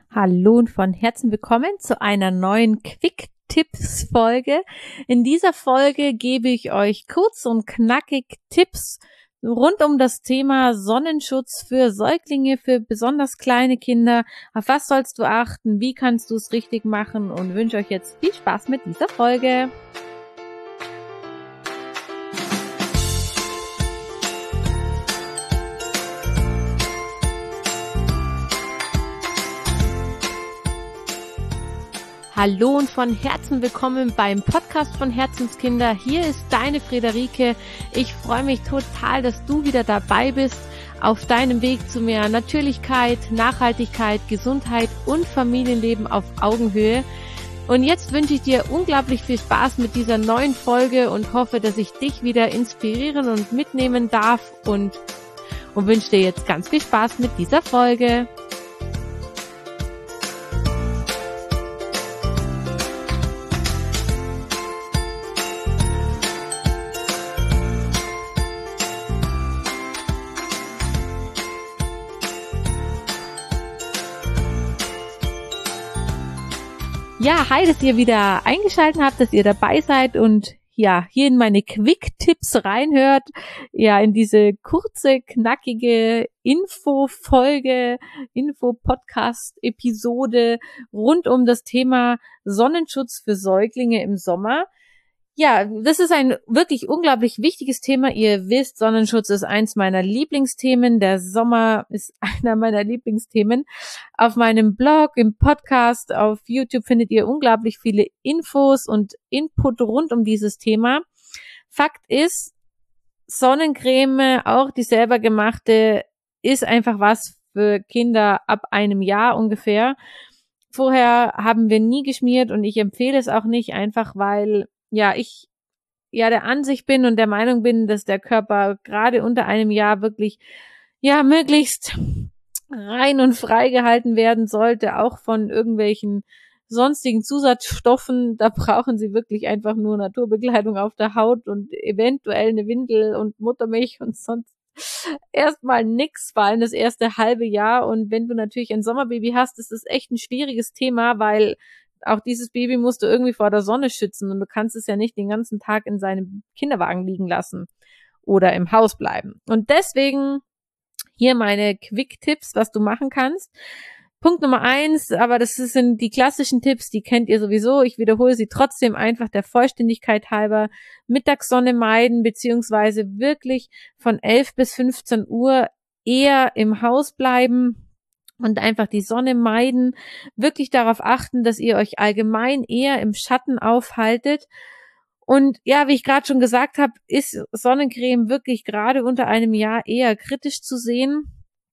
Hallo und von Herzen willkommen zu einer neuen Quick-Tipps-Folge. In dieser Folge gebe ich euch kurz und knackig Tipps rund um das Thema Sonnenschutz für Säuglinge, für besonders kleine Kinder. Auf was sollst du achten? Wie kannst du es richtig machen? Und wünsche euch jetzt viel Spaß mit dieser Folge. Hallo und von Herzen willkommen beim Podcast von Herzenskinder. Hier ist deine Friederike. Ich freue mich total, dass du wieder dabei bist auf deinem Weg zu mehr Natürlichkeit, Nachhaltigkeit, Gesundheit und Familienleben auf Augenhöhe. Und jetzt wünsche ich dir unglaublich viel Spaß mit dieser neuen Folge und hoffe, dass ich dich wieder inspirieren und mitnehmen darf und wünsche dir jetzt ganz viel Spaß mit dieser Folge. Ja, hi, dass ihr wieder eingeschaltet habt, dass ihr dabei seid und ja, hier in meine Quick-Tipps reinhört, ja, in diese kurze, knackige Info-Podcast-Episode rund um das Thema Sonnenschutz für Säuglinge im Sommer. Ja, das ist ein wirklich unglaublich wichtiges Thema. Ihr wisst, Sonnenschutz ist eins meiner Lieblingsthemen. Der Sommer ist einer meiner Lieblingsthemen. Auf meinem Blog, im Podcast, auf YouTube findet ihr unglaublich viele Infos und Input rund um dieses Thema. Fakt ist, Sonnencreme, auch die selber gemachte, ist einfach was für Kinder ab einem Jahr ungefähr. Vorher haben wir nie geschmiert und ich empfehle es auch nicht, einfach weil ich der Ansicht bin und der Meinung bin, dass der Körper gerade unter einem Jahr wirklich möglichst rein und frei gehalten werden sollte, auch von irgendwelchen sonstigen Zusatzstoffen. Da brauchen sie wirklich einfach nur Naturbekleidung auf der Haut und eventuell eine Windel und Muttermilch und sonst erstmal nix, vor allem das erste halbe Jahr. Und wenn du natürlich ein Sommerbaby hast, ist das echt ein schwieriges Thema, weil auch dieses Baby musst du irgendwie vor der Sonne schützen und du kannst es ja nicht den ganzen Tag in seinem Kinderwagen liegen lassen oder im Haus bleiben. Und deswegen hier meine Quick-Tipps, was du machen kannst. Punkt Nummer 1, aber das sind die klassischen Tipps, die kennt ihr sowieso. Ich wiederhole sie trotzdem einfach der Vollständigkeit halber. Mittagssonne meiden, beziehungsweise wirklich von 11 bis 15 Uhr eher im Haus bleiben und einfach die Sonne meiden, wirklich darauf achten, dass ihr euch allgemein eher im Schatten aufhaltet. Und ja, wie ich gerade schon gesagt habe, ist Sonnencreme wirklich gerade unter einem Jahr eher kritisch zu sehen.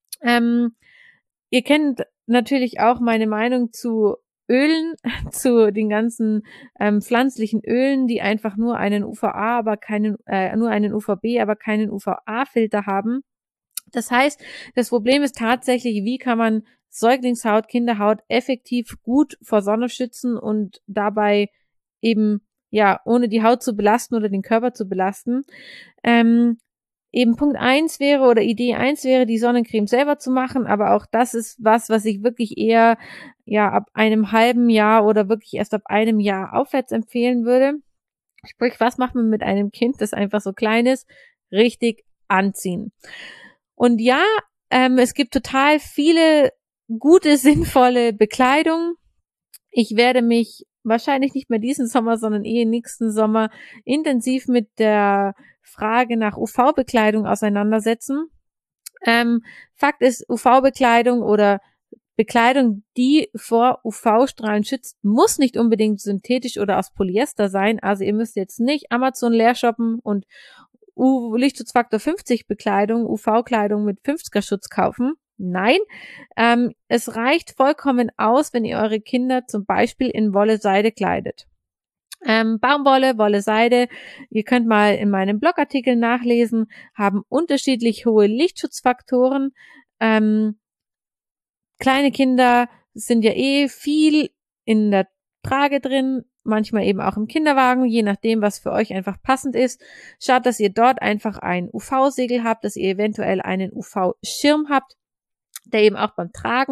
Ihr kennt natürlich auch meine Meinung zu Ölen, zu den ganzen pflanzlichen Ölen, die einfach nur einen UVA, aber nur einen UVB, aber keinen UVA-Filter haben. Das heißt, das Problem ist tatsächlich, wie kann man Säuglingshaut, Kinderhaut effektiv gut vor Sonne schützen und dabei eben, ohne die Haut zu belasten oder den Körper zu belasten. Eben Punkt 1 wäre oder Idee 1 wäre, die Sonnencreme selber zu machen, aber auch das ist was ich wirklich eher, ab einem halben Jahr oder wirklich erst ab einem Jahr aufwärts empfehlen würde. Sprich, was macht man mit einem Kind, das einfach so klein ist? Richtig anziehen. Und es gibt total viele gute, sinnvolle Bekleidung. Ich werde mich wahrscheinlich nicht mehr diesen Sommer, sondern nächsten Sommer intensiv mit der Frage nach UV-Bekleidung auseinandersetzen. Fakt ist, UV-Bekleidung oder Bekleidung, die vor UV-Strahlen schützt, muss nicht unbedingt synthetisch oder aus Polyester sein. Also ihr müsst jetzt nicht Amazon leer shoppen und Lichtschutzfaktor 50 Bekleidung, UV-Kleidung mit 50er Schutz kaufen. Nein, es reicht vollkommen aus, wenn ihr eure Kinder zum Beispiel in Wolle-Seide kleidet. Baumwolle, Wolle-Seide, ihr könnt mal in meinem Blogartikel nachlesen, haben unterschiedlich hohe Lichtschutzfaktoren. Kleine Kinder sind ja viel in der Trage drin, manchmal eben auch im Kinderwagen, je nachdem, was für euch einfach passend ist. Schaut, dass ihr dort einfach ein UV-Segel habt, dass ihr eventuell einen UV-Schirm habt, der eben auch beim Tragen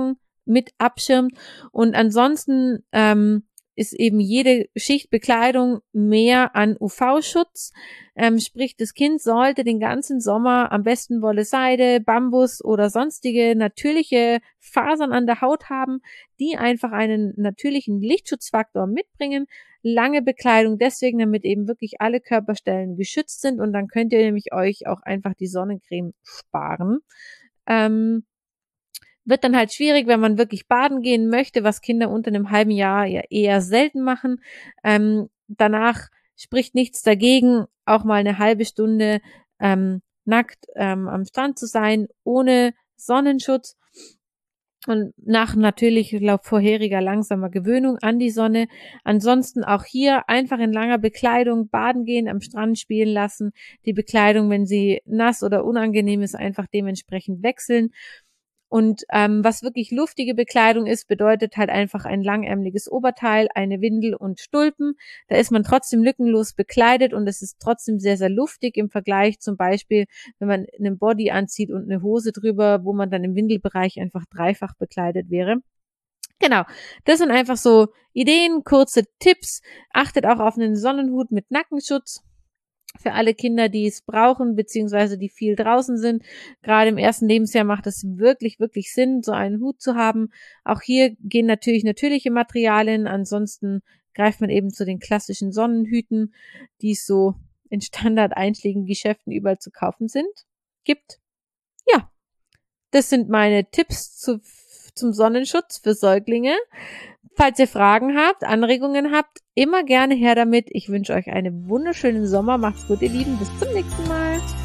mit abschirmt. Und ansonsten ist eben jede Schicht Bekleidung mehr an UV-Schutz. Sprich, das Kind sollte den ganzen Sommer am besten Wolle, Seide, Bambus oder sonstige natürliche Fasern an der Haut haben, die einfach einen natürlichen Lichtschutzfaktor mitbringen. Lange Bekleidung deswegen, damit eben wirklich alle Körperstellen geschützt sind, und dann könnt ihr nämlich euch auch einfach die Sonnencreme sparen. Wird dann halt schwierig, wenn man wirklich baden gehen möchte, was Kinder unter einem halben Jahr ja eher selten machen. Danach spricht nichts dagegen, auch mal eine halbe Stunde nackt am Strand zu sein, ohne Sonnenschutz. Und nach natürlich laut vorheriger langsamer Gewöhnung an die Sonne. Ansonsten auch hier einfach in langer Bekleidung baden gehen, am Strand spielen lassen. Die Bekleidung, wenn sie nass oder unangenehm ist, einfach dementsprechend wechseln. Und was wirklich luftige Bekleidung ist, bedeutet halt einfach ein langärmeliges Oberteil, eine Windel und Stulpen. Da ist man trotzdem lückenlos bekleidet und es ist trotzdem sehr, sehr luftig im Vergleich zum Beispiel, wenn man einen Body anzieht und eine Hose drüber, wo man dann im Windelbereich einfach dreifach bekleidet wäre. Genau, das sind einfach so Ideen, kurze Tipps. Achtet auch auf einen Sonnenhut mit Nackenschutz. Für alle Kinder, die es brauchen, beziehungsweise die viel draußen sind. Gerade im ersten Lebensjahr macht es wirklich, wirklich Sinn, so einen Hut zu haben. Auch hier gehen natürlich natürliche Materialien. Ansonsten greift man eben zu den klassischen Sonnenhüten, die es so in standard-einschlägigen Geschäften überall zu kaufen gibt. Ja, das sind meine Tipps zum Sonnenschutz für Säuglinge. Falls ihr Fragen habt, Anregungen habt, immer gerne her damit. Ich wünsche euch einen wunderschönen Sommer. Macht's gut, ihr Lieben. Bis zum nächsten Mal.